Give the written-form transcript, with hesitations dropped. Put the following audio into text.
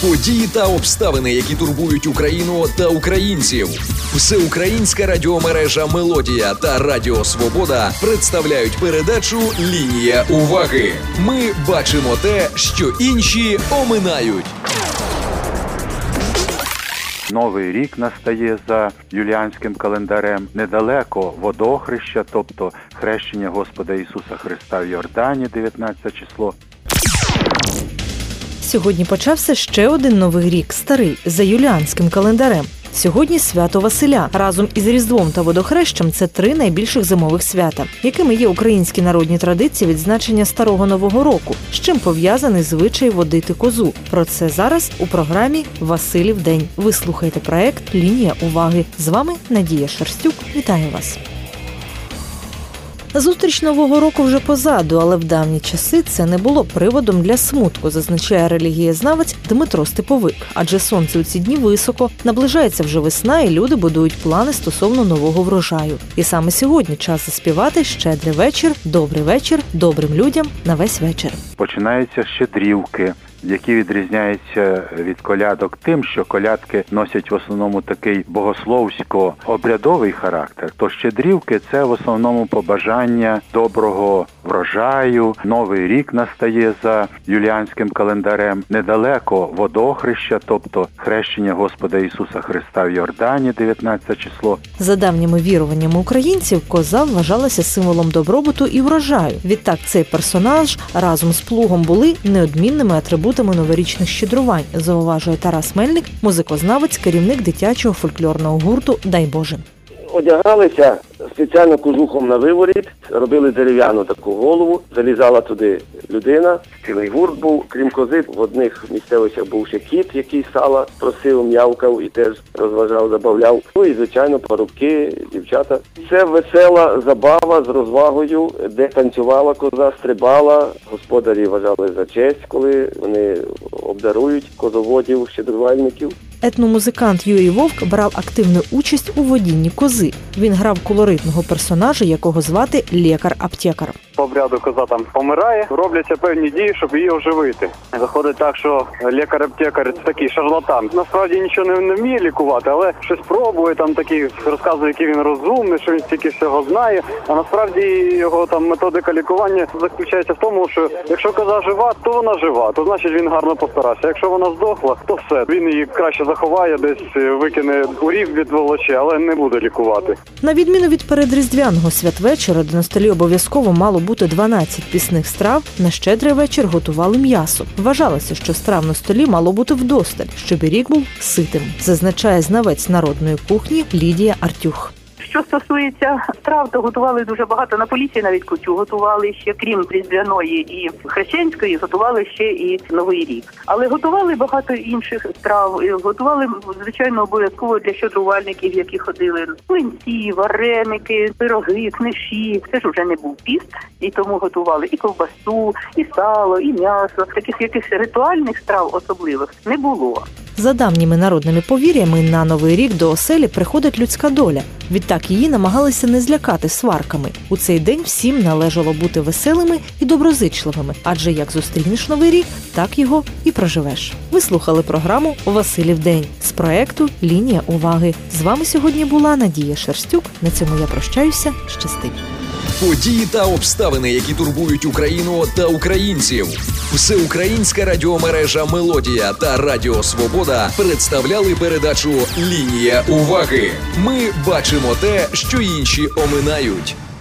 Події та обставини, які турбують Україну та українців. Всеукраїнська радіомережа «Мелодія» та Радіо Свобода представляють передачу «Лінія уваги». Ми бачимо те, що інші оминають. Новий рік настає за юліанським календарем. Недалеко водохреща, тобто хрещення Господа Ісуса Христа в Йордані, 19 число. Сьогодні почався ще один новий рік, старий, за юліанським календарем. Сьогодні свято Василя. Разом із Різдвом та Водохрещем – це 3 найбільших зимових свята, якими є українські народні традиції відзначення Старого Нового року, з чим пов'язаний звичай водити козу. Про це зараз у програмі «Василів день». Ви слухаєте проект «Лінія уваги». З вами Надія Шерстюк. Вітаю вас. Зустріч Нового року вже позаду, але в давні часи це не було приводом для смутку, зазначає релігієзнавець Дмитро Степовик. Адже сонце у ці дні високо, наближається вже весна і люди будують плани стосовно нового врожаю. І саме сьогодні час заспівати «Щедрий вечір», «Добрий вечір» добрим людям на весь вечір. Починаються щедрівки, які відрізняються від колядок тим, що колядки носять в основному такий богословсько-обрядовий характер, то щедрівки – це в основному побажання доброго врожаю. Новий рік настає за юліанським календарем. Недалеко водохреща, тобто хрещення Господа Ісуса Христа в Йордані, 19 число. За давніми віруваннями українців, коза вважалася символом добробуту і врожаю. Відтак цей персонаж разом з плугом були неодмінними атрибутами новорічних щедрувань, зауважує Тарас Мельник, музикознавець, керівник дитячого фольклорного гурту «Дай Боже». Одягалися спеціально кожухом на виворіт, робили дерев'яну таку голову, залізала туди людина, цілий гурт був. Крім кози, в одних місцевостях був ще кіт, який сала просив, м'явкав і теж розважав, забавляв. Ну і, звичайно, парубки, дівчата. Це весела забава з розвагою, де танцювала коза, стрибала. Господарі вважали за честь, коли вони обдарують козоводів, щедрувальників. Етномузикант Юрій Вовк брав активну участь у водінні кози. Він грав колоритного персонажа, якого звати Лєкар-Аптєкар. По обряду коза там помирає, робляться певні дії, щоб її оживити. Виходить так, що лікар-аптекар – такий шарлатан. Насправді нічого не вміє лікувати, але щось пробує, там такі розказує, який він розумний, що він стільки всього знає. А насправді його там методика лікування заключається в тому, що якщо коза жива, то вона жива, то значить він гарно постарався. Якщо вона здохла, то все, він її краще заховає, десь викине у рів, відволоче, але не буде лікувати. На відміну від передріздвяного святвечора, де на столі обов'язково мало бути 12 пісних страв, на щедрий вечір готували м'ясо. Вважалося, що страв на столі мало бути вдосталь, щоб і рік був ситим, зазначає знавець народної кухні Лідія Артюх. Що стосується страв, то готували дуже багато. На Поліссі навіть кутю готували ще, крім різдвяної і хрещенської, готували ще і Новий рік. Але готували багато інших страв. Готували, звичайно, обов'язково для щедрувальників, які ходили. Млинці, вареники, пироги, книші. Це ж вже не був піст, і тому готували і ковбасу, і сало, і м'ясо. Таких якихось ритуальних страв особливих не було. За давніми народними повір'ями, на Новий рік до оселі приходить людська доля. Відтак її намагалися не злякати сварками. У цей день всім належало бути веселими і доброзичливими, адже як зустрінеш Новий рік, так його і проживеш. Ви слухали програму «Василів день» з проекту «Лінія уваги». З вами сьогодні була Надія Шерстюк. На цьому я прощаюся. Щасти! Події та обставини, які турбують Україну та українців. Всеукраїнська радіомережа «Мелодія» та Радіо Свобода представляли передачу «Лінія уваги». Ми бачимо те, що інші оминають.